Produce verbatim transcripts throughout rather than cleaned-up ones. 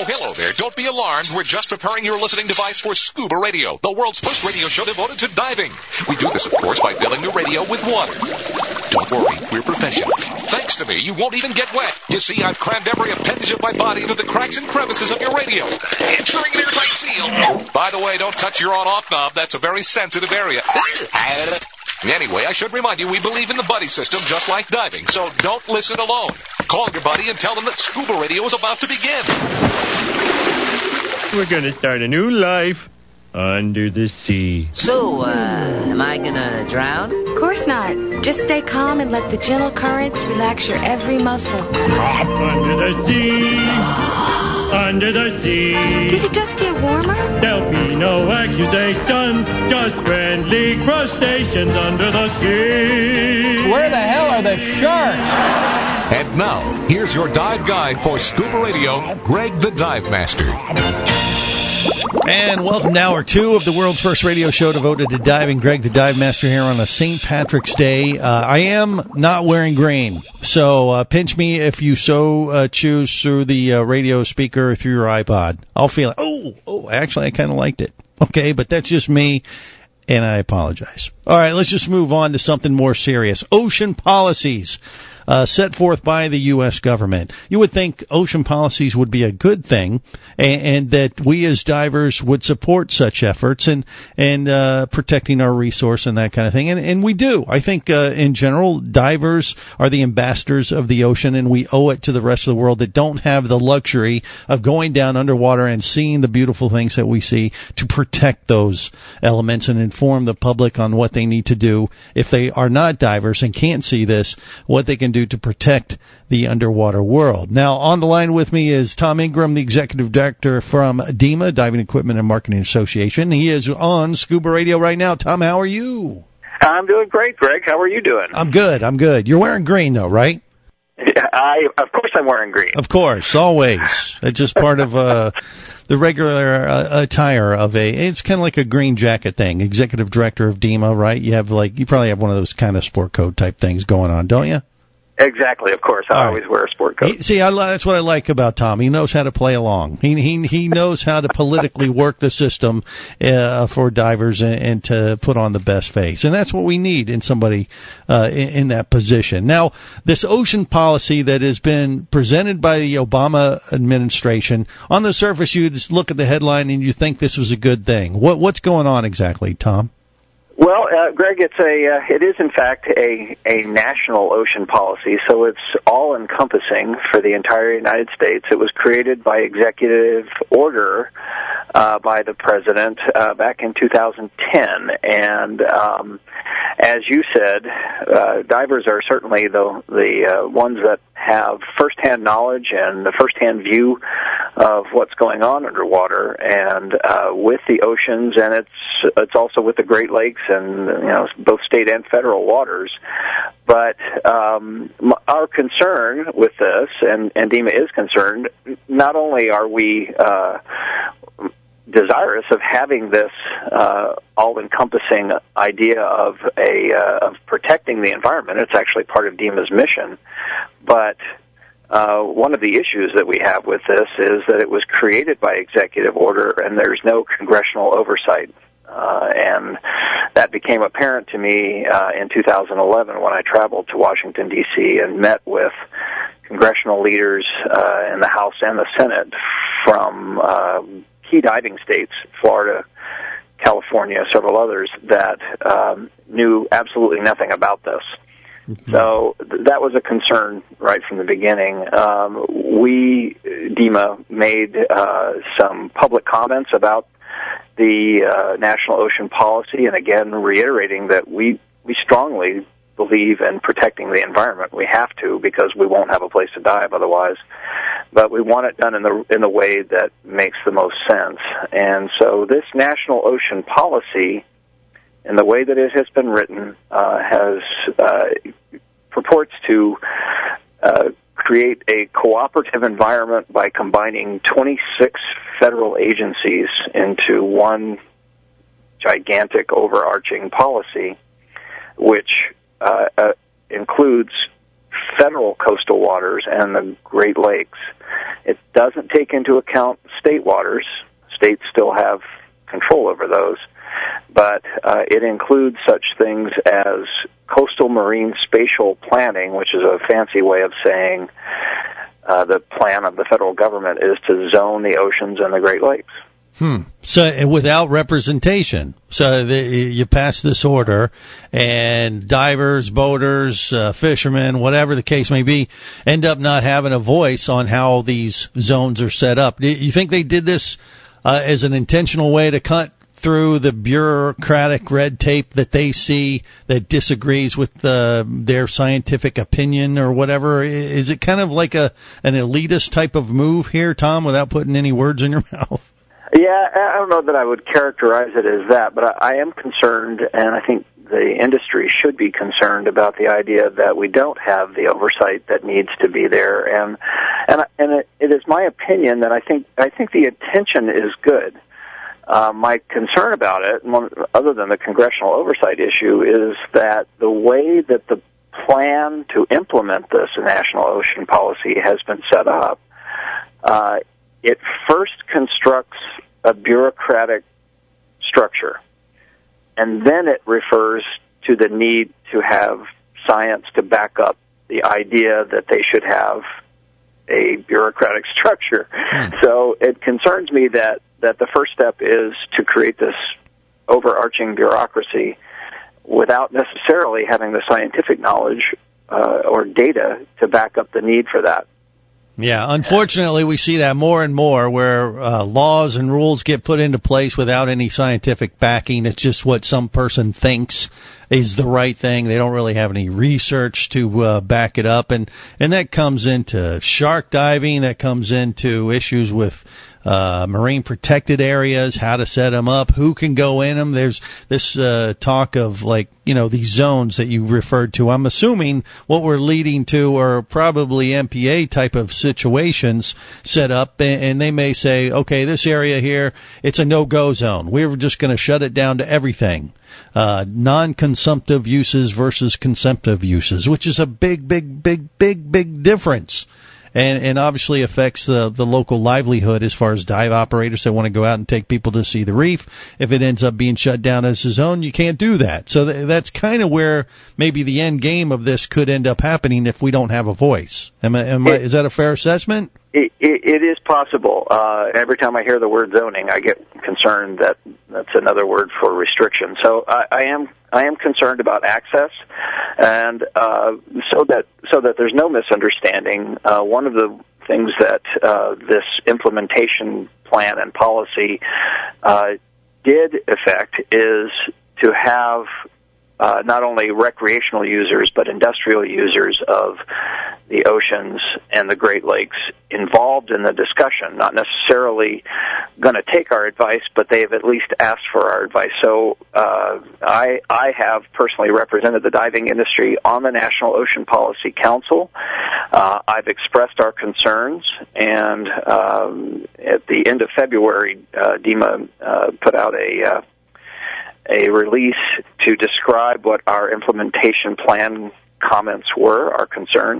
hello there. Don't be alarmed. We're just preparing your listening device for Scuba Radio, the world's first radio show devoted to diving. We do this, of course, by filling the radio with water. Don't worry, we're professionals. Thanks to me, you won't even get wet. You see, I've crammed every appendage of my body into the cracks and crevices of your radio, ensuring an airtight seal. By the way, don't touch your on-off knob. That's a very sensitive area. Anyway, I should remind you, we believe in the buddy system just like diving, so don't listen alone. Call your buddy and tell them that Scuba Radio is about to begin. We're gonna start a new life under the sea. So, uh, am I gonna drown? Of course not. Just stay calm and let the gentle currents relax your every muscle. Under the sea, under the sea. Did it just get warmer? There'll be no accusations, just friendly crustaceans under the sea. Where the hell are the sharks? And now, here's your dive guide for Scuba Radio, Greg the Dive Master. And welcome to hour two of the world's first radio show devoted to diving. Greg the Dive Master here on a Saint Patrick's Day. Uh, I am not wearing green, so uh, pinch me if you so uh, choose through the uh, radio speaker or through your iPod. I'll feel it. Oh, oh, actually, I kind of liked it. Okay, but that's just me, and I apologize. All right, let's just move on to something more serious. Ocean policies. Uh, set forth by the U S government. You would think ocean policies would be a good thing, and, and that we as divers would support such efforts and and uh, protecting our resource and that kind of thing. And, and we do. I think uh, in general, divers are the ambassadors of the ocean, and we owe it to the rest of the world that don't have the luxury of going down underwater and seeing the beautiful things that we see to protect those elements and inform the public on what they need to do if they are not divers and can't see this, what they can do to protect the underwater world. Now, on the line with me is Tom Ingram, the executive director from DEMA, Diving Equipment and Marketing Association. He is on Scuba Radio right now. Tom, how are you? I'm doing great, Greg. How are you doing? I'm good. I'm good. You're wearing green, though, right? Yeah, I, of course I'm wearing green. Of course, always. It's just part of uh, the regular uh, attire of a, it's kind of like a green jacket thing. Executive director of DEMA, right? You have like, you probably have one of those kind of sport coat type things going on, don't you? Exactly, of course. I All always right. wear a sport coat. He, see, I, that's what I like about Tom. He knows how to play along. He he he knows how to politically work the system uh, for divers and, and to put on the best face. And that's what we need in somebody uh, in, in that position. Now, this ocean policy that has been presented by the Obama administration, on the surface, you just look at the headline and you think this was a good thing. What what's going on exactly, Tom? Well, uh, Greg, it's a uh, it is in fact a a national ocean policy, so it's all encompassing for the entire United States. It was created by executive order uh, by the president uh, back in two thousand ten, and um, as you said, uh, divers are certainly the the uh, ones that have firsthand knowledge and the firsthand view of what's going on underwater and uh, with the oceans, and it's it's also with the Great Lakes and, you know, both state and federal waters. But um, our concern with this, and, and DEMA is concerned, not only are we uh, desirous of having this uh, all-encompassing idea of a uh, of protecting the environment, it's actually part of DEMA's mission, but Uh, one of the issues that we have with this is that it was created by executive order and there's no congressional oversight. Uh, and that became apparent to me uh, in two thousand eleven when I traveled to Washington, D C and met with congressional leaders uh, in the House and the Senate from uh, key diving states, Florida, California, several others, that um, knew absolutely nothing about this. So th- that was a concern right from the beginning. Um, we, DEMA, made uh, some public comments about the uh, National Ocean Policy, and again, reiterating that we, we strongly believe in protecting the environment. We have to, because we won't have a place to dive otherwise. But we want it done in the in the way that makes the most sense. And so this National Ocean Policy, in the way that it has been written, uh, has uh, purports to uh, create a cooperative environment by combining twenty-six federal agencies into one gigantic overarching policy, which uh, uh, includes federal coastal waters and the Great Lakes. It doesn't take into account state waters. States still have control over those. But uh, it includes such things as coastal marine spatial planning, which is a fancy way of saying uh, the plan of the federal government is to zone the oceans and the Great Lakes. Hmm. So without representation, so the, you pass this order, and divers, boaters, uh, fishermen, whatever the case may be, end up not having a voice on how these zones are set up. Do you think they did this uh, as an intentional way to cut through the bureaucratic red tape that they see that disagrees with uh, their scientific opinion or whatever? Is it kind of like a an elitist type of move here, Tom, without putting any words in your mouth? Yeah, I don't know that I would characterize it as that, but I am concerned, and I think the industry should be concerned about the idea that we don't have the oversight that needs to be there. And and and it, it is my opinion that I think I think the intention is good. Uh, my concern about it, one, other than the congressional oversight issue, is that the way that the plan to implement this national ocean policy has been set up, uh, it first constructs a bureaucratic structure, and then it refers to the need to have science to back up the idea that they should have a bureaucratic structure. Hmm. So it concerns me that, that the first step is to create this overarching bureaucracy without necessarily having the scientific knowledge uh, or data to back up the need for that. Yeah, unfortunately, we see that more and more where uh, laws and rules get put into place without any scientific backing. It's just what some person thinks is the right thing. They don't really have any research to uh, back it up. And, and that comes into shark diving. That comes into issues with Uh, marine protected areas, how to set them up, who can go in them. There's this uh, talk of, like, you know, these zones that you referred to. I'm assuming what we're leading to are probably M P A type of situations set up, and, and they may say, okay, this area here, it's a no-go zone. We're just going to shut it down to everything. Uh, non-consumptive uses versus consumptive uses, which is a big, big, big, big, big difference. And, and obviously affects the, the local livelihood as far as dive operators that want to go out and take people to see the reef. If it ends up being shut down as a zone, you can't do that. So th- that's kind of where maybe the end game of this could end up happening if we don't have a voice. Am I, am I, is that a fair assessment? It, it, it is possible. Uh, every time I hear the word zoning, I get concerned that that's another word for restriction. So I, I am I am concerned about access, and uh, so that so that there's no misunderstanding. Uh, one of the things that uh, this implementation plan and policy uh, did affect is to have uh, not only recreational users but industrial users of the oceans and the Great Lakes involved in the discussion, not necessarily going to take our advice, but they've at least asked for our advice. So uh, I, I have personally represented the diving industry on the National Ocean Policy Council. Uh, I've expressed our concerns, and um, at the end of February, uh, DEMA uh, put out a uh, a release to describe what our implementation plan comments were, our concerns.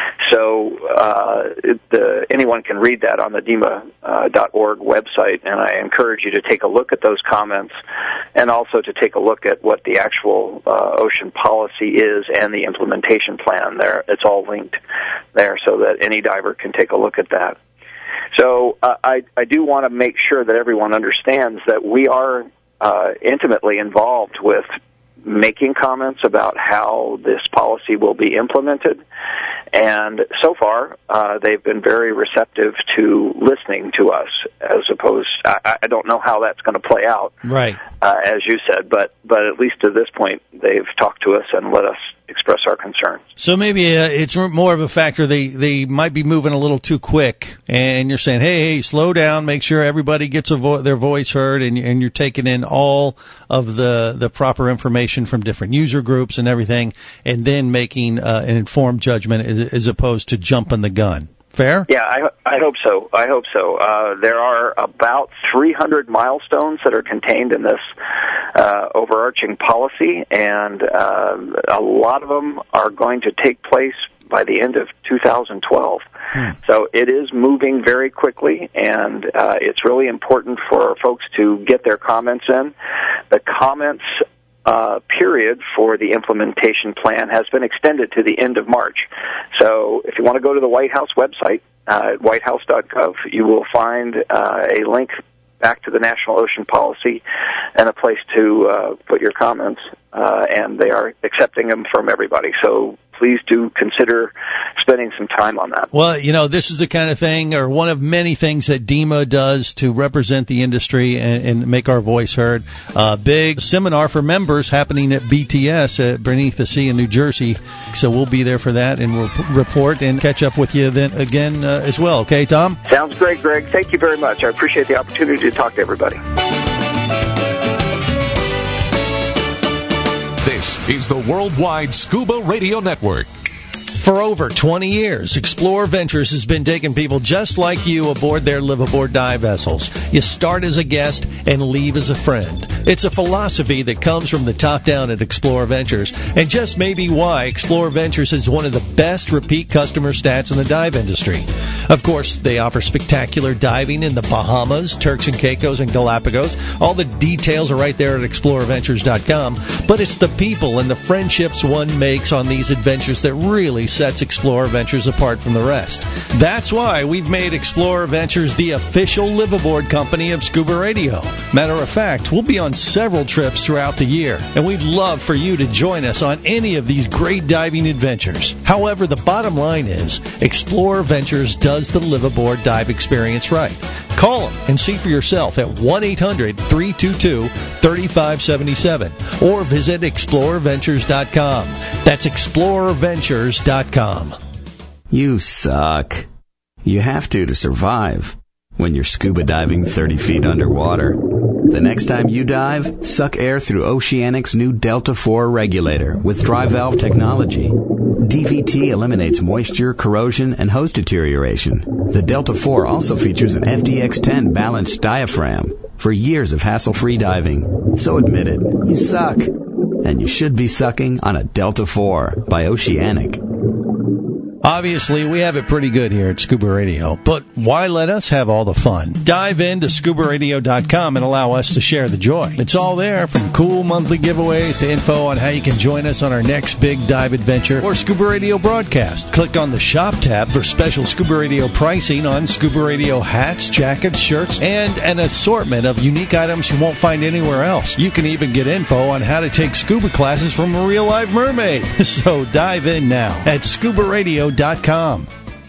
So uh, the, anyone can read that on the D E M A dot org website, and I encourage you to take a look at those comments and also to take a look at what the actual uh, ocean policy is and the implementation plan there. It's all linked there so that any diver can take a look at that. So uh, I, I do want to make sure that everyone understands that we are uh, intimately involved with making comments about how this policy will be implemented. And so far, uh, they've been very receptive to listening to us, as opposed, I, I don't know how that's going to play out, right? Uh, as you said, but, but at least to this point, they've talked to us and let us express our concerns. So maybe uh, it's more of a factor they, they might be moving a little too quick, and you're saying, hey, hey, slow down, make sure everybody gets a vo- their voice heard, and, and you're taking in all of the, the proper information from different user groups and everything, and then making uh, an informed judgment as, as opposed to jumping the gun. Fair? Yeah, I, I hope so. I hope so. Uh, there are about three hundred milestones that are contained in this uh, overarching policy, and uh, a lot of them are going to take place by the end of two thousand twelve. Hmm. So it is moving very quickly, and uh, it's really important for folks to get their comments in. The comments uh, period for the implementation plan has been extended to the end of March. So if you want to go to the White House website, uh, at white house dot gov, you will find uh, a link back to the National Ocean Policy and a place to uh, put your comments, uh, and they are accepting them from everybody. So please do consider spending some time on that. Well, you know, this is the kind of thing, or one of many things that DEMA does to represent the industry and, and make our voice heard. A uh, big seminar for members happening at B T S at Beneath the Sea in New Jersey. So we'll be there for that, and we'll p- report and catch up with you then again uh, as well. Okay, Tom? Sounds great, Greg. Thank you very much. I appreciate the opportunity to talk to everybody. This is the Worldwide Scuba Radio Network. For over twenty years, Explorer Ventures has been taking people just like you aboard their live-aboard dive vessels. You start as a guest and leave as a friend. It's a philosophy that comes from the top down at Explorer Ventures, and just maybe why Explorer Ventures is one of the best repeat customer stats in the dive industry. Of course, they offer spectacular diving in the Bahamas, Turks and Caicos, and Galapagos. All the details are right there at explorer ventures dot com, but it's the people and the friendships one makes on these adventures that really sets Explorer Ventures apart from the rest. That's why we've made Explorer Ventures the official live-aboard company of Scuba Radio. Matter of fact, we'll be on several trips throughout the year, and we'd love for you to join us on any of these great diving adventures. However, the bottom line is, Explorer Ventures does the live-aboard dive experience right. Call them and see for yourself at one eight hundred three two two three five seven seven or visit explorer ventures dot com. That's explorer ventures dot com. You suck. You have to to survive when you're scuba diving thirty feet underwater. The next time you dive, suck air through Oceanic's new Delta four regulator with dry valve technology. D V T eliminates moisture, corrosion, and hose deterioration. The Delta four also features an F D X ten balanced diaphragm for years of hassle-free diving. So admit it, you suck. And you should be sucking on a Delta four by Oceanic. Obviously, we have it pretty good here at Scuba Radio, but why let us have all the fun? Dive into scuba radio dot com and allow us to share the joy. It's all there, from cool monthly giveaways to info on how you can join us on our next big dive adventure or Scuba Radio broadcast. Click on the Shop tab for special Scuba Radio pricing on Scuba Radio hats, jackets, shirts, and an assortment of unique items you won't find anywhere else. You can even get info on how to take scuba classes from a real live mermaid. So dive in now at scuba radio dot com.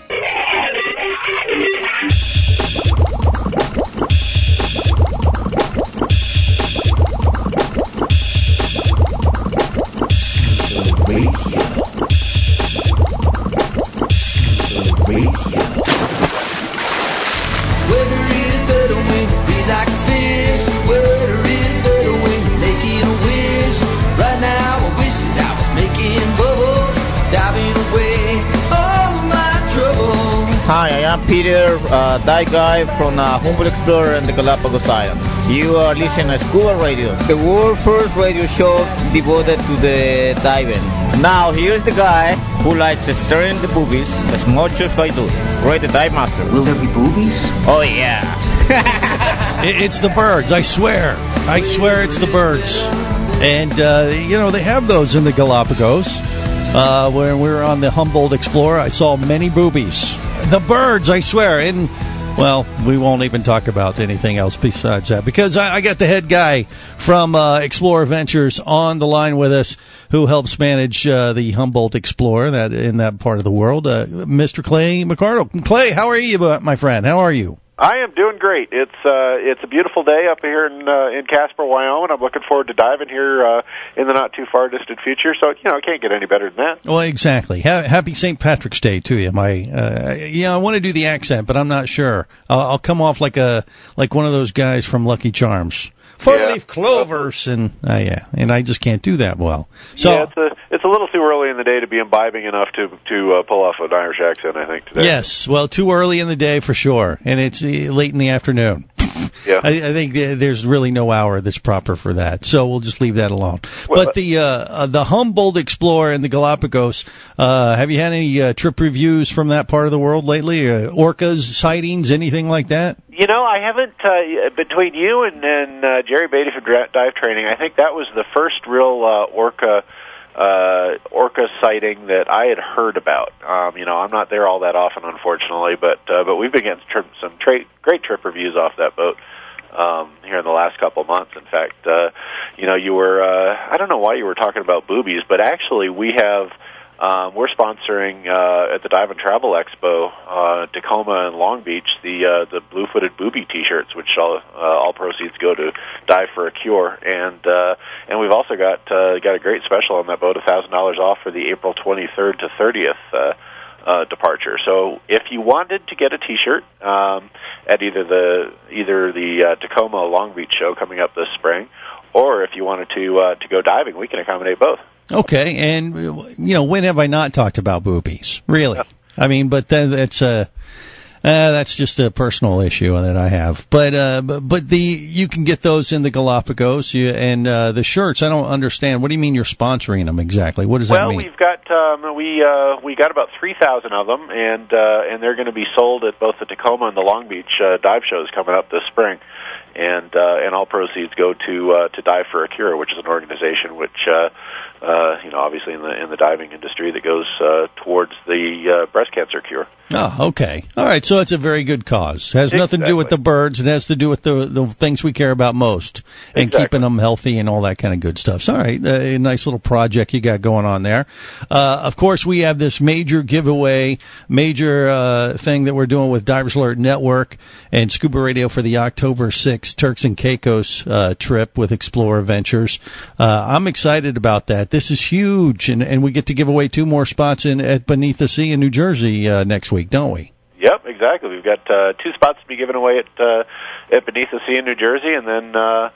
Hi, I am Peter, uh, dive guy from uh, Humboldt Explorer and the Galapagos Islands. You are listening to Scuba Radio, the world's first radio show devoted to the diving. Now, here's the guy who likes stirring the boobies as much as I do. Ray the Dive Master. Will there be boobies? Oh, yeah. It's the birds, I swear. I swear it's the birds. And, uh, you know, they have those in the Galapagos. Uh, when we were on the Humboldt Explorer, I saw many boobies. The birds, I swear. And, well, we won't even talk about anything else besides that, because I, I got the head guy from uh, Explorer Ventures on the line with us, who helps manage uh, the Humboldt Explorer that in that part of the world, uh, Mister Clay McCardle. Clay, how are you, my friend? How are you? I am doing great. It's uh, it's a beautiful day up here in uh, in Casper, Wyoming. I'm looking forward to diving here uh, in the not too far distant future. So you know, it can't get any better than that. Well, exactly. Ha- happy Saint Patrick's Day to you. My, uh, yeah, I want to do the accent, but I'm not sure. I'll, I'll come off like a like one of those guys from Lucky Charms. Four yeah. leaf clovers, and uh, yeah, and I just can't do that well. So yeah, it's a it's a little too early in the day to be imbibing enough to to uh, pull off an Irish accent, I think, today. Yes, well, too early in the day for sure, and it's uh, late in the afternoon. Yeah. I, I think there's really no hour that's proper for that. So we'll just leave that alone. Well, but the uh, uh, the Humboldt Explorer and the Galapagos, uh, have you had any uh, trip reviews from that part of the world lately? Uh, orcas, sightings, anything like that? You know, I haven't, uh, between you and, and uh, Jerry Beatty from Dra- Dive Training, I think that was the first real uh, orca uh, orca sighting that I had heard about. Um, you know, I'm not there all that often, unfortunately, but uh, but we've been getting tri- some tra- great trip reviews off that boat um, here in the last couple of months. In fact, uh, you know, you were, uh, I don't know why you were talking about boobies, but actually we have... Um, we're sponsoring uh, at the Dive and Travel Expo, uh, Tacoma and Long Beach, the uh, the blue-footed booby T-shirts, which all, uh, all proceeds go to Dive for a Cure, and uh, and we've also got uh, got a great special on that boat, a thousand dollars off for the April twenty-third to thirtieth uh, uh, departure. So if you wanted to get a T-shirt um, at either the either the uh, Tacoma or Long Beach show coming up this spring, or if you wanted to uh, to go diving, we can accommodate both. Okay, and, you know, when have I not talked about boobies? Really? Yeah. I mean, but then it's a, uh, that's just a personal issue that I have. But, uh, but, but the, you can get those in the Galapagos, you, and, uh, the shirts, I don't understand. What do you mean you're sponsoring them exactly? What does well, that mean? Well, we've got, um, we, uh, we got about three thousand of them, and, uh, and they're going to be sold at both the Tacoma and the Long Beach, uh, dive shows coming up this spring. And, uh, and all proceeds go to, uh, to Dive for a Cure, which is an organization which, uh, Uh, you know, obviously in the in the diving industry that goes uh, towards the uh, breast cancer cure. Oh, okay. All right. So it's a very good cause. It has exactly. nothing to do with the birds. It has to do with the the things we care about most, and exactly. keeping them healthy and all that kind of good stuff. So, all right. A nice little project you got going on there. Uh, of course, we have this major giveaway, major uh, thing that we're doing with Divers Alert Network and Scuba Radio for the October sixth Turks and Caicos uh, trip with Explorer Ventures. Uh, I'm excited about that. This is huge, and, and we get to give away two more spots in at Beneath the Sea in New Jersey uh, next week, don't we? Yep, exactly. We've got uh, two spots to be given away at uh, at Beneath the Sea in New Jersey, and then uh,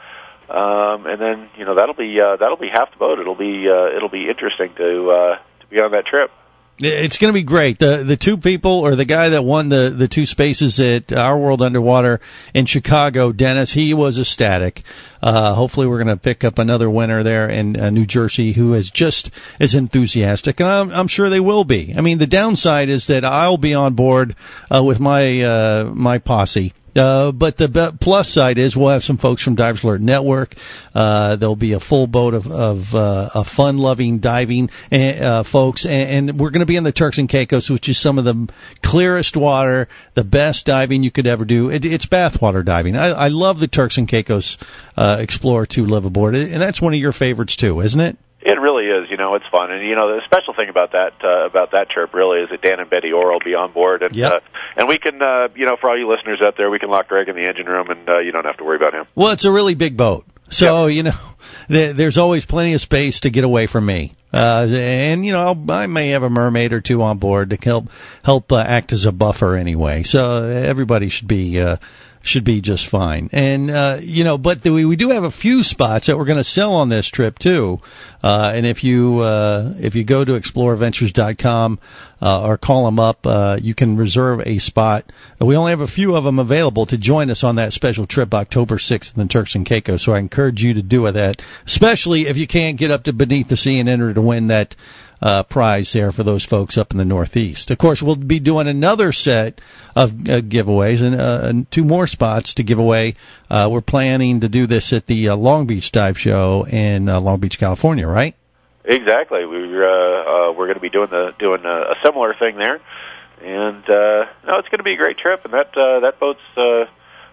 um, and then you know that'll be uh, that'll be half the boat. It'll be uh, it'll be interesting to uh, to be on that trip. It's going to be great. The the two people, or the guy that won the, the two spaces at Our World Underwater in Chicago, Dennis, he was ecstatic. Uh, hopefully we're going to pick up another winner there in uh, New Jersey who is just as enthusiastic, and I'm, I'm sure they will be. I mean, the downside is that I'll be on board uh, with my uh, my posse. Uh, but the be- plus side is we'll have some folks from Divers Alert Network. Uh, there'll be a full boat of, of, uh, of fun-loving diving, uh, folks. And, and we're going to be in the Turks and Caicos, which is some of the clearest water, the best diving you could ever do. It, it's bathwater diving. I, I love the Turks and Caicos, uh, Explorer two live aboard. And that's one of your favorites too, isn't it? It really is. You know, it's fun, and you know the special thing about that uh, about that trip really is that Dan and Betty Orr will be on board, and yep. uh, and we can, uh, you know, for all you listeners out there, we can lock Greg in the engine room, and uh, you don't have to worry about him. Well, it's a really big boat, so yep. you know, th- there's always plenty of space to get away from me, uh, and you know, I'll, I may have a mermaid or two on board to help help uh, act as a buffer anyway. So everybody should be. Uh, should be just fine. And, uh, you know, but the, we do have a few spots that we're going to sell on this trip too. Uh, and if you, uh, if you go to explorer ventures dot com, uh, or call them up, uh, you can reserve a spot. We only have a few of them available to join us on that special trip October sixth in the Turks and Caicos. So I encourage you to do that, especially if you can't get up to Beneath the Sea and enter to win that, Uh, prize there for those folks up in the Northeast. Of course, we'll be doing another set of uh, giveaways and, uh, and two more spots to give away. Uh, we're planning to do this at the uh, Long Beach Dive Show in uh, Long Beach, California, right? Exactly. We're uh, uh, we're going to be doing the doing a, a similar thing there, and uh, no, it's going to be a great trip. And that uh, that boat's uh,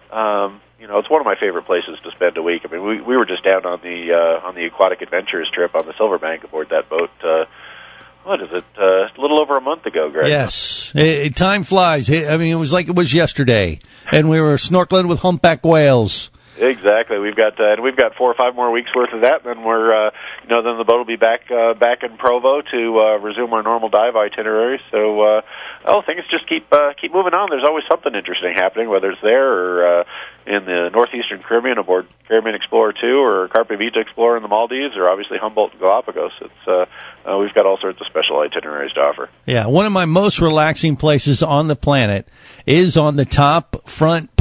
um, you know, it's one of my favorite places to spend a week. I mean, we we were just down on the uh, on the Aquatic Adventures trip on the Silverbank aboard that boat. Uh, What is it? Uh, a little over a month ago, Greg. Yes. It, it, time flies. It, I mean, it was like it was yesterday. And we were snorkeling with humpback whales. Exactly. We've got uh, and we've got four or five more weeks worth of that. Then we're uh, you know then the boat will be back uh, back in Provo to uh, resume our normal dive itinerary. So uh, oh, things just keep uh, keep moving on. There's always something interesting happening, whether it's there or uh, in the northeastern Caribbean aboard Caribbean Explorer two or Carpe Vita Explorer in the Maldives, or obviously Humboldt and Galapagos. It's uh, uh, we've got all sorts of special itineraries to offer. Yeah, one of my most relaxing places on the planet is on the top front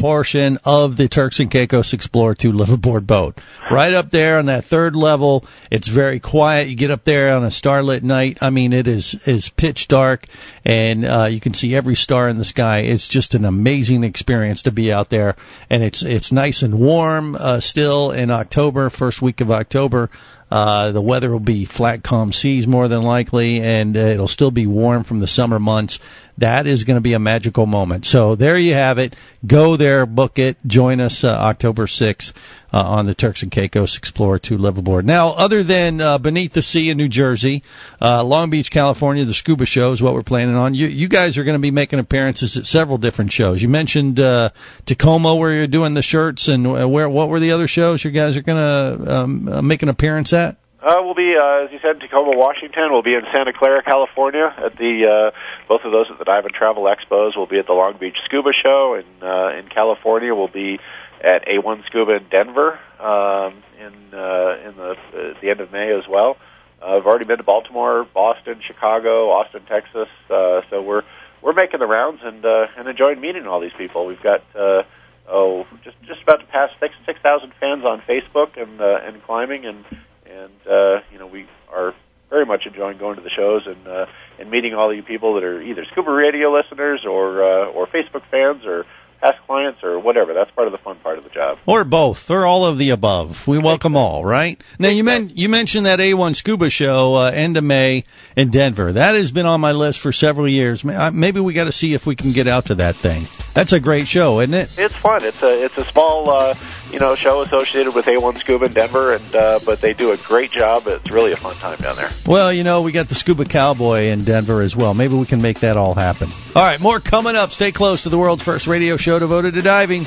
portion of the Turks and Caicos Explorer two liveaboard boat. Right up there on that third level. It's very quiet. You get up there on a starlit night. I mean, it is, is pitch dark, and uh, you can see every star in the sky. It's just an amazing experience to be out there, and it's it's nice and warm uh, still in October, first week of October. Uh, the weather will be flat, calm seas more than likely, and uh, it'll still be warm from the summer months. That is going to be a magical moment. So there you have it. Go there, book it. Join us uh, October sixth uh, on the Turks and Caicos Explorer two liveaboard. Now, other than uh, Beneath the Sea in New Jersey, uh, Long Beach, California, the Scuba Show is what we're planning on. You, you guys are going to be making appearances at several different shows. You mentioned uh, Tacoma, where you're doing the shirts, and uh, where what were the other shows you guys are going to um, uh, make an appearance at? Uh, we'll be, uh, as you said, in Tacoma, Washington. We'll be in Santa Clara, California, at the uh, both of those at the Dive and Travel Expos. We'll be at the Long Beach Scuba Show in uh, in California. We'll be at A one Scuba in Denver um, in uh, in the uh, the end of May as well. Uh, I've already been to Baltimore, Boston, Chicago, Austin, Texas. Uh, so we're we're making the rounds and uh, and enjoying meeting all these people. We've got uh, oh just just about to pass six six thousand fans on Facebook and uh, and climbing and. And, uh, you know, we are very much enjoying going to the shows and uh, and meeting all you people that are either Scuba Radio listeners or uh, or Facebook fans or past clients or whatever. That's part of the fun part of the job. Or both, or all of the above. We welcome all, right? Now, you, men- you mentioned that A one Scuba Show, uh, end of May in Denver. That has been on my list for several years. Maybe we got to see if we can get out to that thing. That's a great show, isn't it? It's fun. It's a it's a small uh, you know show associated with A one Scuba in Denver, and uh, but they do a great job. It's really a fun time down there. Well, you know, we got the Scuba Cowboy in Denver as well. Maybe we can make that all happen. All right, more coming up. Stay close to the world's first radio show devoted to diving.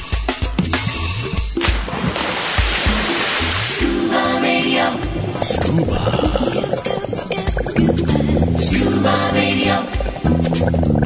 Scuba Radio. Scuba. Scuba Radio.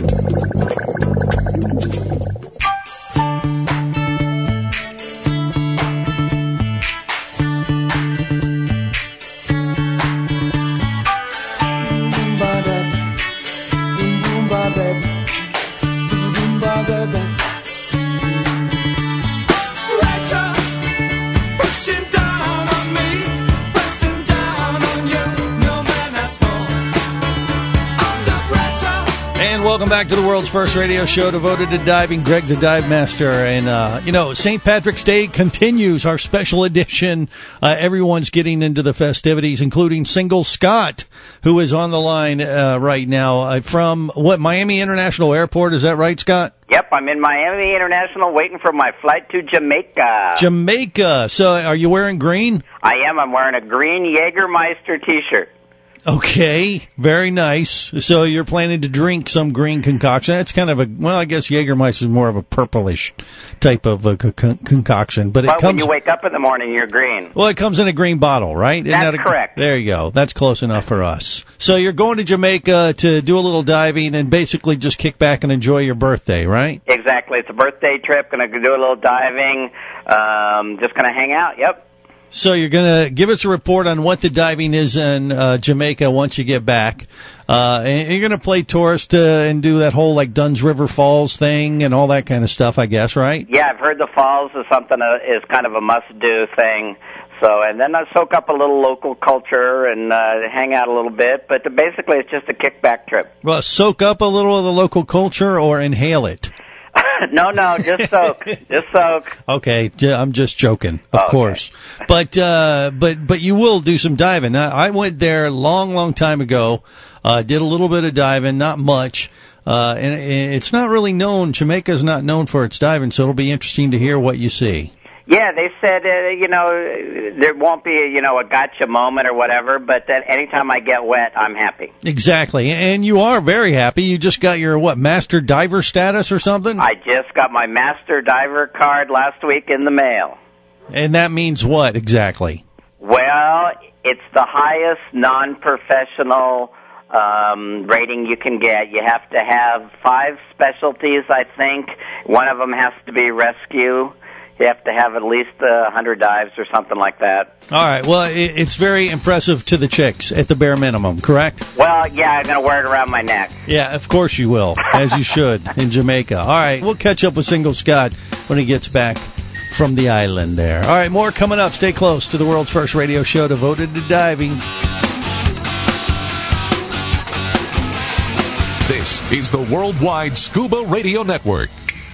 Welcome back to the world's first radio show devoted to diving. Greg the Dive Master. And, uh, you know, Saint Patrick's Day continues our special edition. Uh, everyone's getting into the festivities, including Single Scott, who is on the line uh, right now uh, from, what, Miami International Airport. Is that right, Scott? Yep, I'm in Miami International waiting for my flight to Jamaica. Jamaica. So are you wearing green? I am. I'm wearing a green Jägermeister T-shirt. Okay, very nice. So you're planning to drink some green concoction. That's kind of a, well, I guess Jägermeister is more of a purplish type of a con- concoction. But, but it comes, when you wake up in the morning, you're green. Well, it comes in a green bottle, right? That's that a, correct. There you go. That's close enough for us. So you're going to Jamaica to do a little diving and basically just kick back and enjoy your birthday, right? Exactly. It's a birthday trip. Going to do a little diving. Um, just going to hang out. Yep. So you're going to give us a report on what the diving is in uh, Jamaica once you get back. Uh, and you're going to play tourist uh, and do that whole, like, Dunn's River Falls thing and all that kind of stuff, I guess, right? Yeah, I've heard the falls is something uh, is kind of a must-do thing. So, and then I soak up a little local culture and uh, hang out a little bit. But basically, it's just a kickback trip. Well, soak up a little of the local culture or inhale it? no, no, just soak. Just soak. Okay, I'm just joking, of okay. course. But uh, but but you will do some diving. I, I went there a long, long time ago. Uh, did a little bit of diving, not much. Uh, and it's not really known. Jamaica's not known for its diving, so it'll be interesting to hear what you see. Yeah, they said, uh, you know, there won't be, a, you know, a gotcha moment or whatever, but that anytime I get wet, I'm happy. Exactly. And you are very happy. You just got your, what, master diver status or something? I just got my master diver card last week in the mail. And that means what exactly? Well, it's the highest non-professional um, rating you can get. You have to have five specialties, I think. One of them has to be rescue. You have to have at least uh, one hundred dives or something like that. All right. Well, it's very impressive to the chicks at the bare minimum, correct? Well, yeah, I'm going to wear it around my neck. Yeah, of course you will, as you should in Jamaica. All right. We'll catch up with Single Scott when he gets back from the island there. All right, more coming up. Stay close to the world's first radio show devoted to diving. This is the Worldwide Scuba Radio Network.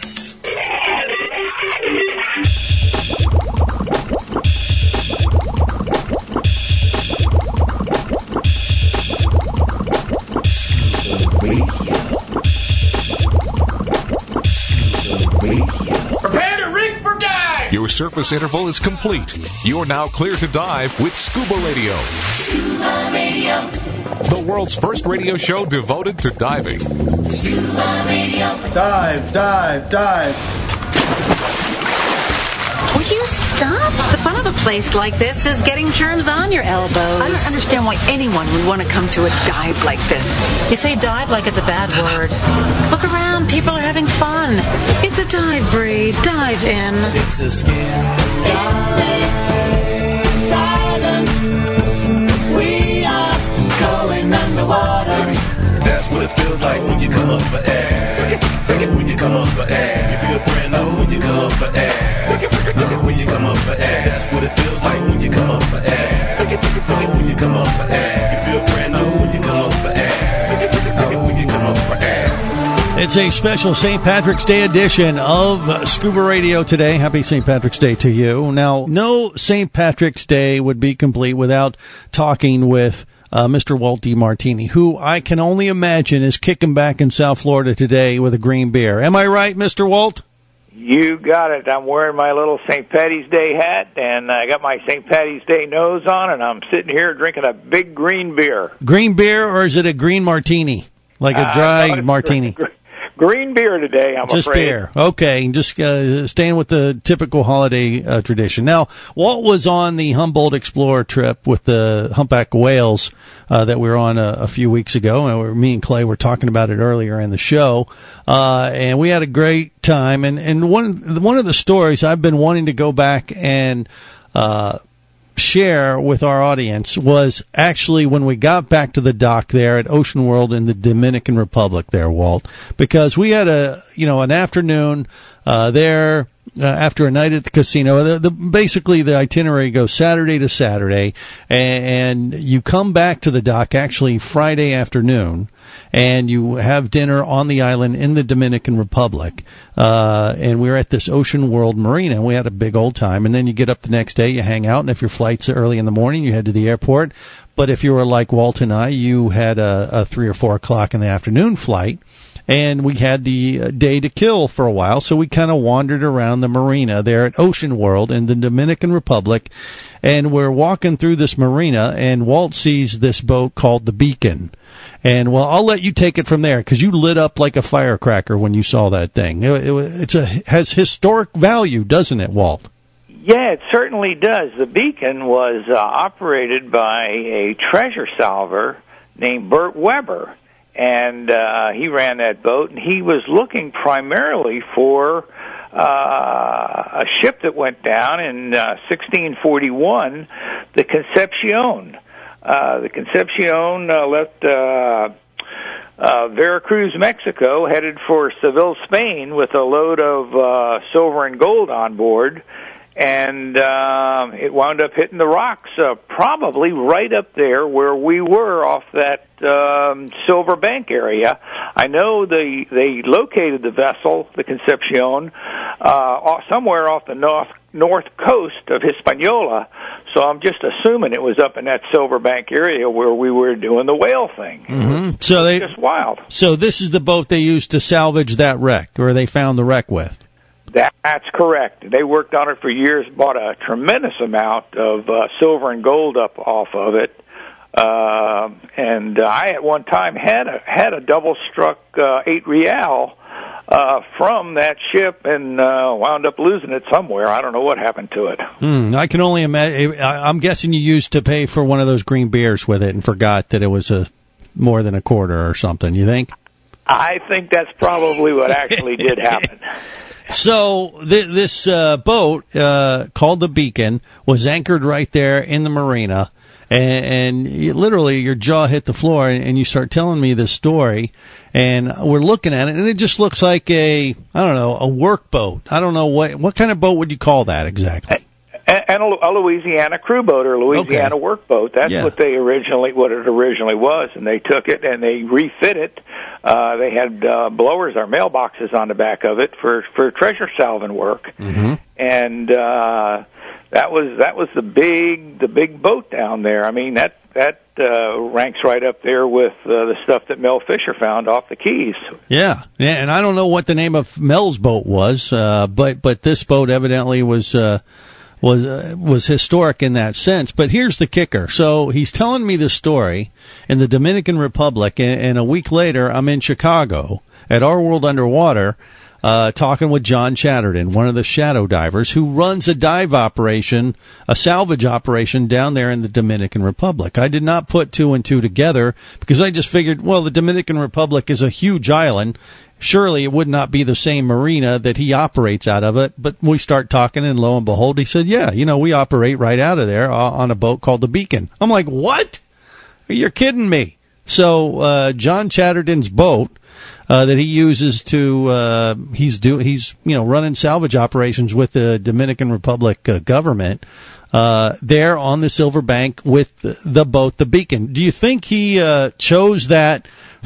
Prepare to rig for dive! Your surface interval is complete. You're now clear to dive with Scuba Radio. Scuba Radio. The world's first radio show devoted to diving. Scuba Radio. Dive, dive, dive. Would you stop? The fun of a place like this is getting germs on your elbows. I don't understand why anyone would want to come to a dive like this. You say dive like it's a bad word. Look around. People are having fun. It's a dive, Bree. Dive in. It's a skin dive. Silence. We are going underwater. That's what it feels like when you come up for air. When you come up for air. You feel brand new when you come up for air. When you come up for air. That's what it feels like when you come up for air. When you come up for air. You feel brand new when you come up for air. When you come up for air. It's a special Saint Patrick's Day edition of Scuba Radio today. Happy Saint Patrick's Day to you. Now, no Saint Patrick's Day would be complete without talking with uh, Mister Walt DiMartini, who I can only imagine is kicking back in South Florida today with a green beer. Am I right, Mister Walt? You got it. I'm wearing my little Saint Patty's Day hat, and I got my Saint Patty's Day nose on, and I'm sitting here drinking a big green beer. Green beer, or is it a green martini? Like a dry uh, martini? Green, green beer today, I'm just afraid. Just beer. Okay, just uh, staying with the typical holiday uh, tradition. Now, Walt was on the Humboldt Explorer trip with the humpback whales uh, that we were on a, a few weeks ago. And me and Clay were talking about it earlier in the show. Uh, and we had a great time. And, and one, one of the stories I've been wanting to go back and uh share with our audience was actually when we got back to the dock there at Ocean World in the Dominican Republic there, Walt, because we had a, you know, an afternoon, uh, there, uh, after a night at the casino. The, the, basically the itinerary goes Saturday to Saturday, and, and you come back to the dock actually Friday afternoon, and you have dinner on the island in the Dominican Republic. Uh, and we were at this Ocean World Marina, and we had a big old time. And then you get up the next day, you hang out, and if your flight's early in the morning, you head to the airport. But if you were like Walt and I, you had a, a three or four o'clock in the afternoon flight. And we had the day to kill for a while, so we kind of wandered around the marina there at Ocean World in the Dominican Republic. And we're walking through this marina, and Walt sees this boat called the Beacon. And, well, I'll let you take it from there, because you lit up like a firecracker when you saw that thing. It, it it's a, has historic value, doesn't it, Walt? Yeah, it certainly does. The Beacon was uh, operated by a treasure salver named Bert Weber. And uh, he ran that boat, and he was looking primarily for uh, a ship that went down in uh, sixteen forty-one, the Concepcion. Uh, the Concepcion uh, left uh, uh, Veracruz, Mexico, headed for Seville, Spain, with a load of uh, silver and gold on board. And uh, it wound up hitting the rocks, uh, probably right up there where we were off that um, Silver Bank area. I know they they located the vessel, the Concepcion, uh, somewhere off the north north coast of Hispaniola. So I'm just assuming it was up in that Silver Bank area where we were doing the whale thing. Mm-hmm. So they just wild. So this is the boat they used to salvage that wreck, or they found the wreck with. That's correct. They worked on it for years, bought a tremendous amount of uh, silver and gold up off of it. Uh, and uh, I, at one time, had a, had a double-struck uh, eight real uh, from that ship and uh, wound up losing it somewhere. I don't know what happened to it. Hmm, I can only imagine. I'm guessing you used to pay for one of those green beers with it and forgot that it was a more than a quarter or something, you think? I think that's probably what actually did happen. So th- this uh, boat uh, called the Beacon was anchored right there in the marina, and, and you, literally your jaw hit the floor, and, and you start telling me this story, and we're looking at it, and it just looks like a I don't know a work boat. I don't know what what kind of boat would you call that exactly. And a, a Louisiana crew boat or Louisiana Okay. work boat. That's Yeah. what they originally, what it originally was, and they took it and they refit it. Uh, they had uh, blowers or mailboxes on the back of it for for treasure salving work, Mm-hmm. and uh, that was that was the big the big boat down there. I mean that that uh, ranks right up there with uh, the stuff that Mel Fisher found off the Keys. Yeah, yeah, and I don't know what the name of Mel's boat was, uh, but but this boat evidently was. Uh, was uh, was historic in that sense. But here's the kicker. So he's telling me the story in the Dominican Republic, and, and a week later I'm in Chicago at Our World Underwater uh talking with John Chatterton, one of the shadow divers who runs a dive operation, a salvage operation down there in the Dominican Republic. I did not put two and two together because I just figured, well, the Dominican Republic is a huge island. Surely it would not be the same marina that he operates out of it. But we start talking, and lo and behold, he said, yeah, you know, we operate right out of there uh, on a boat called the Beacon. I'm like, what? You're kidding me. So uh John Chatterton's boat uh that he uses to uh he's do he's you know running salvage operations with the Dominican Republic uh, government uh there on the Silver Bank with the, the boat the Beacon. Do you think he uh chose that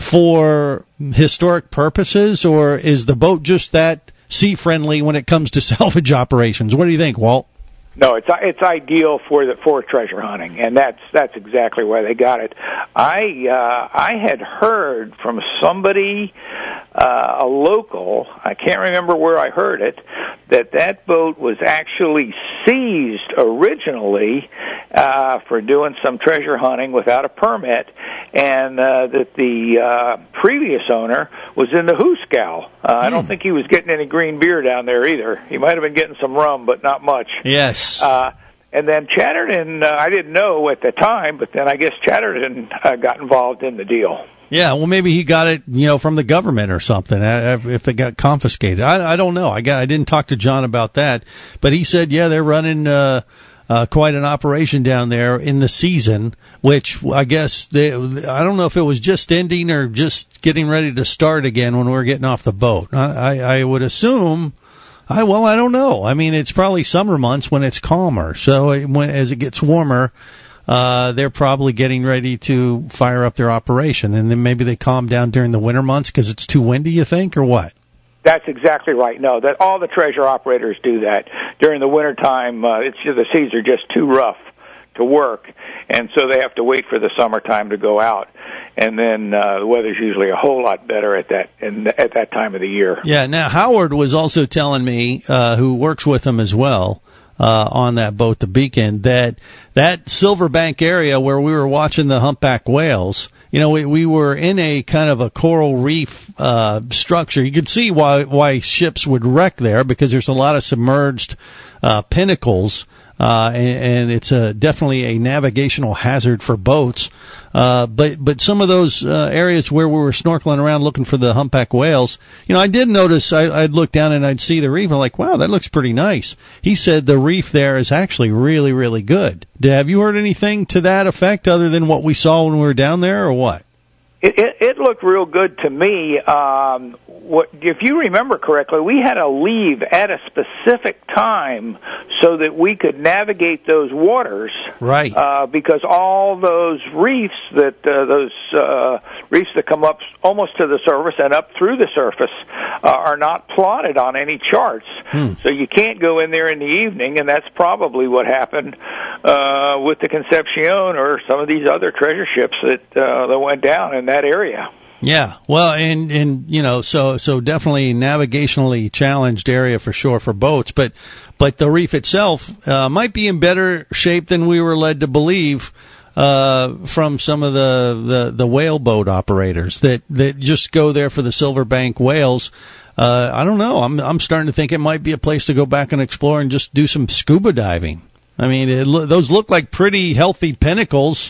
for historic purposes, or is the boat just that sea friendly when it comes to salvage operations? What do you think, Walt? No, it's it's ideal for the for treasure hunting, and that's that's exactly why they got it. I uh, I had heard from somebody, uh, a local, I can't remember where I heard it, that that boat was actually seized originally uh, for doing some treasure hunting without a permit, and uh, that the uh, previous owner was in the hoosegow. Uh, I don't think he was getting any green beer down there either. He might have been getting some rum, but not much. Yes. Uh, and then Chatterton, uh, I didn't know at the time, but then I guess Chatterton uh, got involved in the deal. Yeah, well, maybe he got it, you know, from the government or something. uh, If if it got confiscated, I, I don't know. I got I didn't talk to John about that, but he said, yeah, they're running uh, uh, quite an operation down there in the season, which I guess they. I don't know if it was just ending or just getting ready to start again when we were getting off the boat. I I, I would assume. I well, I don't know. I mean, it's probably summer months when it's calmer. So it, when as it gets warmer, uh, they're probably getting ready to fire up their operation, and then maybe they calm down during the winter months because it's too windy. You think, or what? That's exactly right. No, that all the treasure operators do that during the wintertime. Uh, it's the seas are just too rough to work, and so they have to wait for the summertime to go out. And then uh, the weather's usually a whole lot better at that in, at that time of the year. Yeah. Now Howard was also telling me, uh, who works with him as well uh, on that boat, the Beacon, that that Silverbank area where we were watching the humpback whales. You know, we we were in a kind of a coral reef uh, structure. You could see why why ships would wreck there because there's a lot of submerged uh, pinnacles. Uh, and, and it's a, definitely a navigational hazard for boats. Uh, but, but some of those, uh, areas where we were snorkeling around looking for the humpback whales, you know, I did notice, I, I'd look down and I'd see the reef and I'm like, wow, that looks pretty nice. He said the reef there is actually really, really good. Have you heard anything to that effect other than what we saw when we were down there, or what? It, it, it looked real good to me. Um, what, if you remember correctly, we had to leave at a specific time so that we could navigate those waters. Right. Uh, because all those reefs that uh, those uh, reefs that come up almost to the surface and up through the surface uh, are not plotted on any charts. Hmm. So you can't go in there in the evening, and that's probably what happened uh, with the Concepcion or some of these other treasure ships that uh, that went down in that area. Yeah, well, and and you know, so so definitely navigationally challenged area for sure for boats, but but the reef itself uh, might be in better shape than we were led to believe uh, from some of the, the the whale boat operators that that just go there for the Silverbank whales. Uh, I don't know. I'm I'm starting to think it might be a place to go back and explore and just do some scuba diving. I mean, it, those look like pretty healthy pinnacles.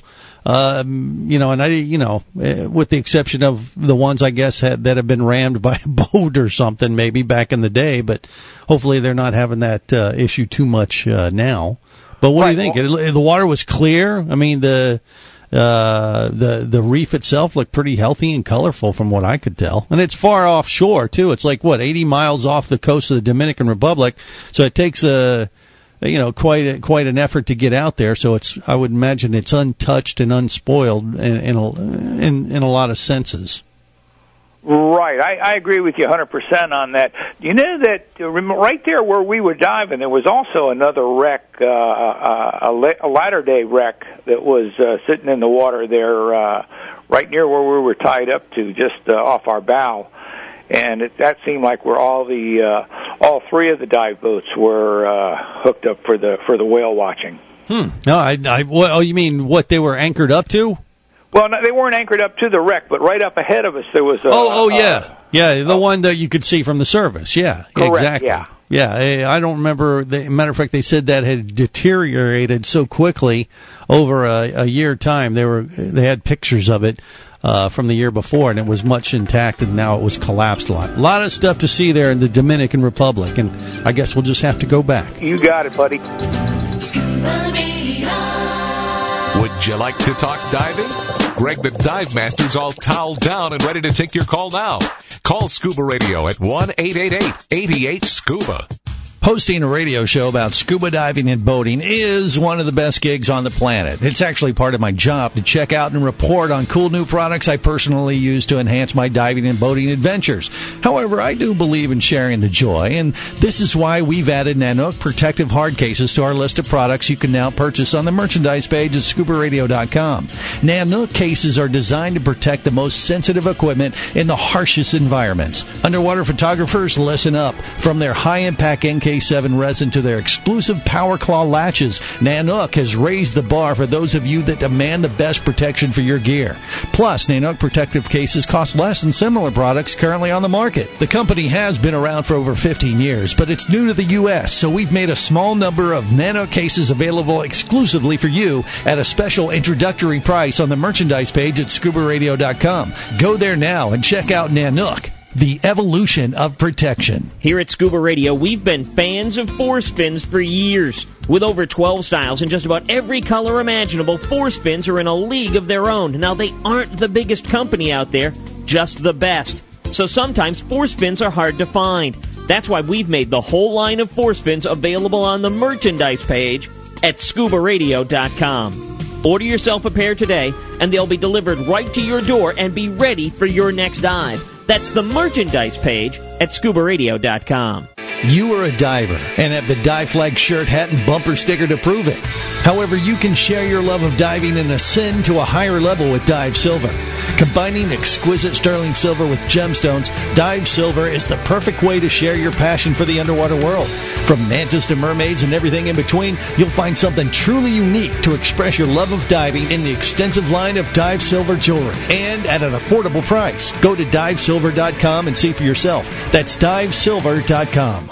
Um, you know, and I, you know, uh, with the exception of the ones I guess had, that have been rammed by a boat or something, maybe back in the day. But hopefully they're not having that uh, issue too much uh, now. But what Right, do you think? well- It, the water was clear. I mean, the uh, the the reef itself looked pretty healthy and colorful from what I could tell, and it's far offshore too. It's like what eighty miles off the coast of the Dominican Republic, so it takes a you know quite a, quite an effort to get out there. So it's I would imagine it's untouched and unspoiled in in a, in, in a lot of senses. Right, I, I agree with you one hundred percent on that. You know that uh, rem- right there where we were diving, there was also another wreck, uh, uh, a, la- a latter day wreck that was uh, sitting in the water there, uh, right near where we were tied up to, just uh, off our bow. And it, that seemed like where all the uh, all three of the dive boats were uh, hooked up for the for the whale watching. Hmm. No, I, I well, oh, you mean what they were anchored up to? Well, no, they weren't anchored up to the wreck, but right up ahead of us there was a... Oh, oh yeah. Uh, yeah, the one that you could see from the surface. Yeah, Correct, exactly. yeah. Yeah, I I don't remember. The matter of fact, they said that had deteriorated so quickly over a, a year time. They were they had pictures of it uh, from the year before, and it was much intact, and now it was collapsed a lot. A lot of stuff to see there in the Dominican Republic, and I guess we'll just have to go back. You got it, buddy. Would you like to talk diving? Greg the Dive Master's all toweled down and ready to take your call now. Call Scuba Radio at one eight eight eight, eight eight, SCUBA. Hosting a radio show about scuba diving and boating is one of the best gigs on the planet. It's actually part of my job to check out and report on cool new products I personally use to enhance my diving and boating adventures. However, I do believe in sharing the joy, and this is why we've added Nanook protective hard cases to our list of products you can now purchase on the merchandise page at scuba radio dot com. Nanook cases are designed to protect the most sensitive equipment in the harshest environments. Underwater photographers, listen up. From their high-impact N K seven resin to their exclusive Power Claw latches, Nanook has raised the bar for those of you that demand the best protection for your gear. Plus, Nanook protective cases cost less than similar products currently on the market. The company has been around for over fifteen years, but it's new to the U S, so we've made a small number of Nanook cases available exclusively for you at a special introductory price on the merchandise page at scuba radio dot com. Go there now and check out Nanook, the evolution of protection. Here at Scuba Radio, we've been fans of force fins for years. With over twelve styles and just about every color imaginable, force fins are in a league of their own. Now, they aren't the biggest company out there, just the best. So sometimes force fins are hard to find. That's why we've made the whole line of force fins available on the merchandise page at scuba radio dot com. Order yourself a pair today, and they'll be delivered right to your door and be ready for your next dive. That's the merchandise page at scuba radio dot com. You are a diver and have the Dive Flag shirt, hat, and bumper sticker to prove it. However, you can share your love of diving and ascend to a higher level with Dive Silver. Combining exquisite sterling silver with gemstones, Dive Silver is the perfect way to share your passion for the underwater world. From mantas to mermaids and everything in between, you'll find something truly unique to express your love of diving in the extensive line of Dive Silver jewelry, and at an affordable price. Go to dive silver dot com and see for yourself. That's dive silver dot com.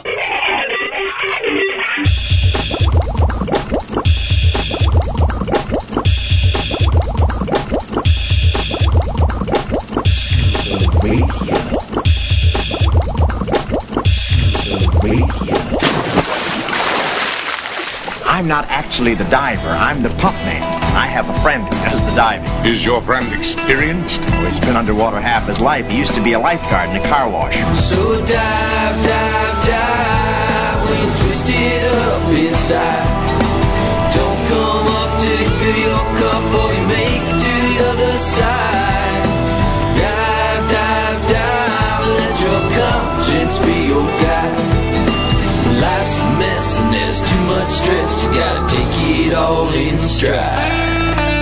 I'm not actually the diver. I'm the pump man. I have a friend who does the diving. Is your friend experienced? Well, he's been underwater half his life. He used to be a lifeguard in a car wash. So dive, dive, dive when you're twisted up inside. Don't come up till you fill your cup or you make it to the other side. Dive, dive, dive, let your conscience be your guide. Life's a mess and there's too much stress. You gotta take it all in stride.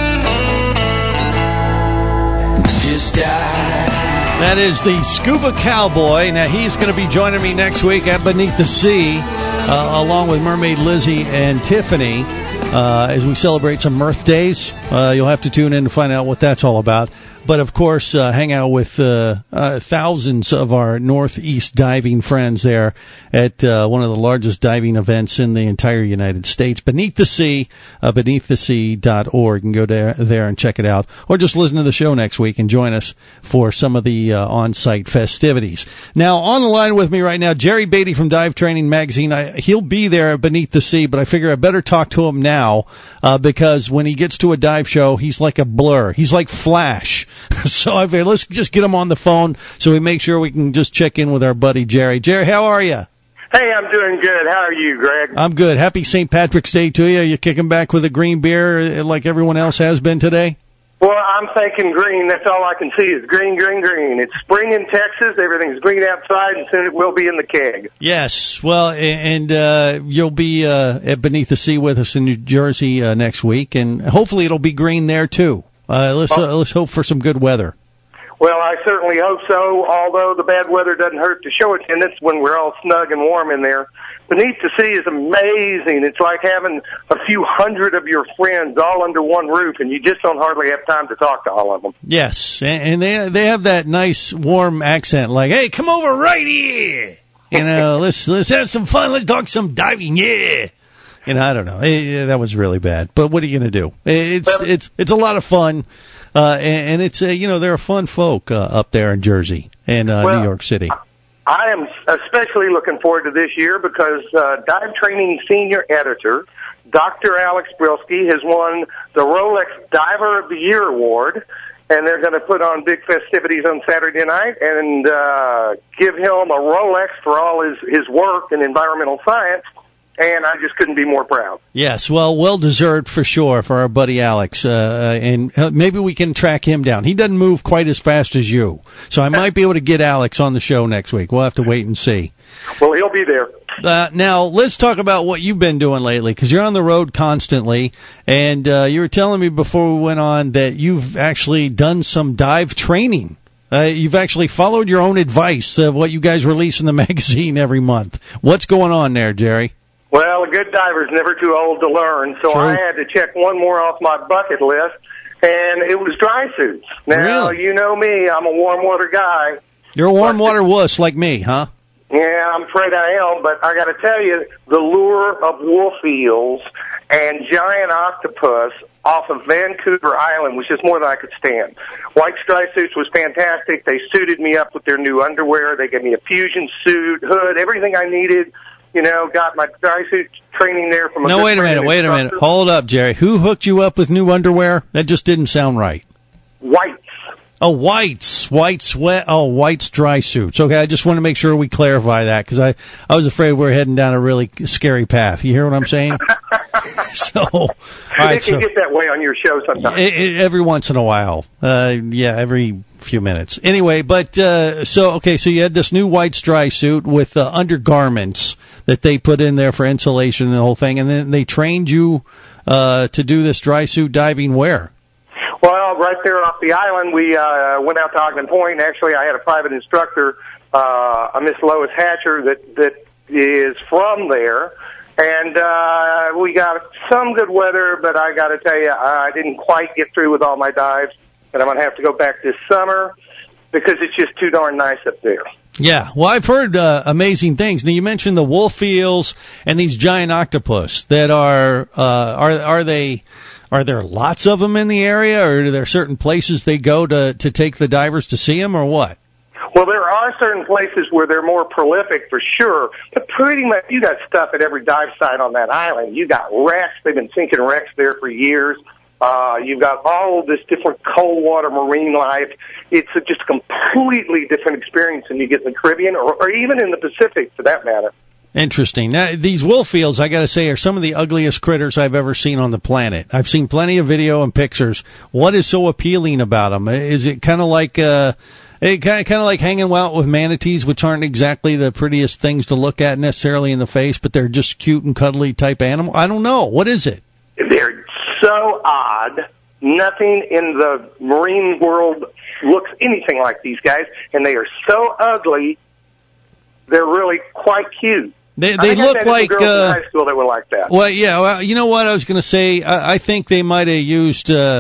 Just dive. That is the Scuba Cowboy. Now, he's going to be joining me next week at Beneath the Sea, uh, along with Mermaid Lizzie and Tiffany, uh, as we celebrate some Mirth Days. Uh, you'll have to tune in to find out what that's all about. but of course, uh, hang out with uh, uh, thousands of our Northeast diving friends there at uh, one of the largest diving events in the entire United States, Beneath the Sea, uh, beneath the sea dot org. You can go there, there and check it out, or just listen to the show next week and join us for some of the uh, on-site festivities. Now, on the line with me right now, Jerry Beatty from Dive Training Magazine. I, he'll be there at Beneath the Sea, but I figure I better talk to him now uh, because when he gets to a dive show, he's like a blur. He's like Flash. So I figured let's just get him on the phone so we make sure we can just check in with our buddy Jerry. Jerry, how are you? Hey, I'm doing good. How are you, Greg? I'm good. Happy Saint Patrick's Day to you. You kicking back with a green beer like everyone else has been today? Well, I'm thinking green. That's all I can see is green, green, green. It's spring in Texas. Everything's green outside, and soon it will be in the keg. Yes. Well, and uh, you'll be uh, at Beneath the Sea with us in New Jersey uh, next week, and hopefully it'll be green there, too. Uh, let's uh, let's hope for some good weather. Well, I certainly hope so, although the bad weather doesn't hurt to show attendance when we're all snug and warm in there. Beneath the Sea is amazing. It's like having a few hundred of your friends all under one roof, and you just don't hardly have time to talk to all of them. Yes, and they they have that nice, warm accent, like, hey, come over right here. You know, let's let's have some fun. Let's talk some diving, yeah. You know, I don't know. It, that was really bad. But what are you going to do? It's it's it's a lot of fun, uh, and, and it's uh, you know they're fun folk uh, up there in Jersey and uh, well, New York City. I am especially looking forward to this year because uh, Dive Training Senior Editor Doctor Alex Brilski has won the Rolex Diver of the Year Award, and they're going to put on big festivities on Saturday night and uh, give him a Rolex for all his his work in environmental science. And I just couldn't be more proud. Yes, well, well-deserved for sure for our buddy Alex. Uh, and uh, maybe we can track him down. He doesn't move quite as fast as you. So I might be able to get Alex on the show next week. We'll have to wait and see. Well, he'll be there. Uh, now, let's talk about what you've been doing lately, because you're on the road constantly. And uh, you were telling me before we went on that you've actually done some dive training. Uh, you've actually followed your own advice of what you guys release in the magazine every month. What's going on there, Jerry? Well, a good diver's never too old to learn, so True. I had to check one more off my bucket list, and it was dry suits. Now, Really? you know me, I'm a warm water guy. You're a warm water wuss like me, huh? Yeah, I'm afraid I am, but I got to tell you, the lure of wolf eels and giant octopus off of Vancouver Island was just more than I could stand. White Dry Suits was fantastic. They suited me up with their new underwear. They gave me a fusion suit, hood, everything I needed. You know, got my dry suit training there from a No, good wait a friend minute, and wait a minute. instructor. Hold up, Jerry. Who hooked you up with new underwear? That just didn't sound right. Whites. Oh, Whites. Whites wet. Oh, Whites dry suits. Okay, I just want to make sure we clarify that because I, I was afraid we were heading down a really scary path. You hear what I'm saying? so, all right, it can so get that way on your show sometimes. it, it, every once in a while. Uh, yeah, every few minutes. Anyway, but uh, so okay, so you had this new Whites dry suit with uh, undergarments that they put in there for insulation and the whole thing, and then they trained you uh, to do this dry suit diving where? Well, right there off the island, we uh, went out to Ogden Point. Actually, I had a private instructor, uh, a Miss Lois Hatcher, that that is from there, and uh, we got some good weather. But I got to tell you, I didn't quite get through with all my dives, and I'm going to have to go back this summer because it's just too darn nice up there. Yeah, well, I've heard uh, amazing things. Now, you mentioned the wolf eels and these giant octopus that are uh, are are they? Are there lots of them in the area, or are there certain places they go to, to take the divers to see them, or what? Well, there are certain places where they're more prolific for sure, but pretty much you got stuff at every dive site on that island. You got wrecks. They've been sinking wrecks there for years. Uh, you've got all of this different cold water marine life. It's a, just a completely different experience than you get in the Caribbean or, or even in the Pacific for that matter. Interesting. Now, these wolf eels, I got to say, are some of the ugliest critters I've ever seen on the planet. I've seen plenty of video and pictures. What is so appealing about them? Is it kind of like uh, it kind of kind of like hanging out with manatees, which aren't exactly the prettiest things to look at necessarily in the face, but they're just cute and cuddly type animal? I don't know. What is it? They're so odd. Nothing in the marine world looks anything like these guys, and they are so ugly. They're really quite cute. They, I they think I look met some like girls uh, in high school that were like that. Well, yeah. Well, you know what I was going to say? I, I think they might have used uh,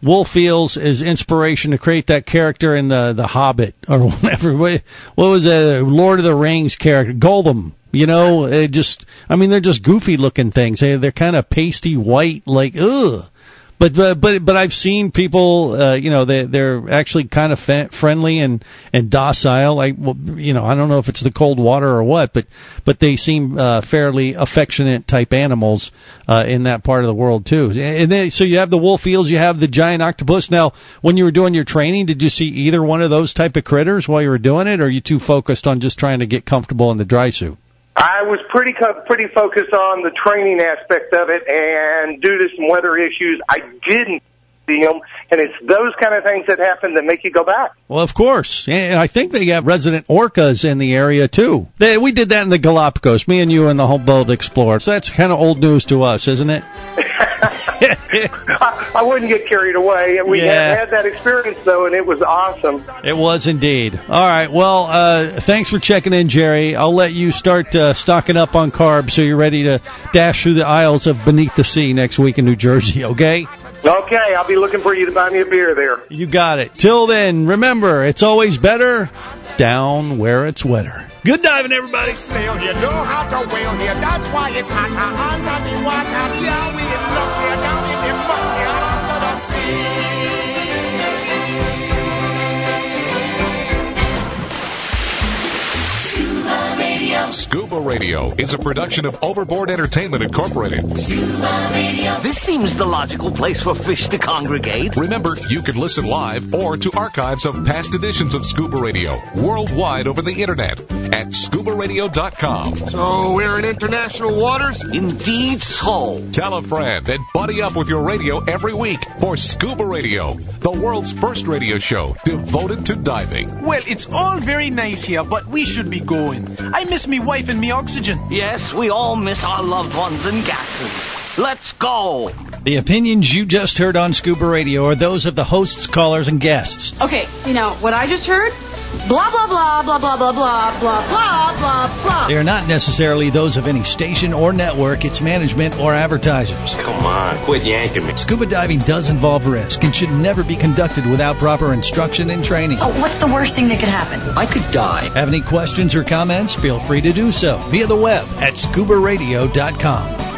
wolf eels as inspiration to create that character in the, the Hobbit or whatever. What was it? Lord of the Rings character, Gollum. You know, it just, I mean, they're just goofy looking things. They, they're kind of pasty white, like, ugh. But, but, but, but I've seen people, uh, you know, they, they're actually kind of fa- friendly and, and docile. Like, well, you know, I don't know if it's the cold water or what, but, but they seem, uh, fairly affectionate type animals, uh, in that part of the world too. And then, so you have the wolf eels, you have the giant octopus. Now, when you were doing your training, did you see either one of those type of critters while you were doing it, or are you too focused on just trying to get comfortable in the dry suit? I was pretty co- pretty focused on the training aspect of it, and due to some weather issues, I didn't see them. And it's those kind of things that happen that make you go back. Well, of course. And I think they have resident orcas in the area, too. They, we did that in the Galapagos, me and you and the Humboldt Explorer. So that's kind of old news to us, isn't it? I, I wouldn't get carried away. We Yeah. had, had that experience, though, and it was awesome. It was indeed. All right. Well, uh, thanks for checking in, Jerry. I'll let you start uh, stocking up on carbs so you're ready to dash through the aisles of Beneath the Sea next week in New Jersey, okay? Okay, I'll be looking for you to buy me a beer there. You got it. Till then, remember, it's always better down where it's wetter. Good diving, everybody. Snail, you know how to whale here. That's why it's hotter under the water. Yeah, we get lucky down in the muck under the sea. Scuba Radio is a production of Overboard Entertainment Incorporated. This seems the logical place for fish to congregate. Remember, you can listen live or to archives of past editions of Scuba Radio worldwide over the internet at scuba radio dot com. So we're in international waters? Indeed so. Tell a friend and buddy up with your radio every week for Scuba Radio, the world's first radio show devoted to diving. Well, it's all very nice here, but we should be going. I miss me wife and me oxygen. Yes, we all miss our loved ones and gases. Let's go. The opinions you just heard on Scuba Radio are those of the hosts, callers, and guests. Okay, you know, what I just heard? Blah, blah, blah, blah, blah, blah, blah, blah, blah, blah, blah. They are not necessarily those of any station or network, its management, or advertisers. Come on, quit yanking me. Scuba diving does involve risk and should never be conducted without proper instruction and training. Oh, what's the worst thing that could happen? I could die. Have any questions or comments? Feel free to do so via the web at scuba radio dot com.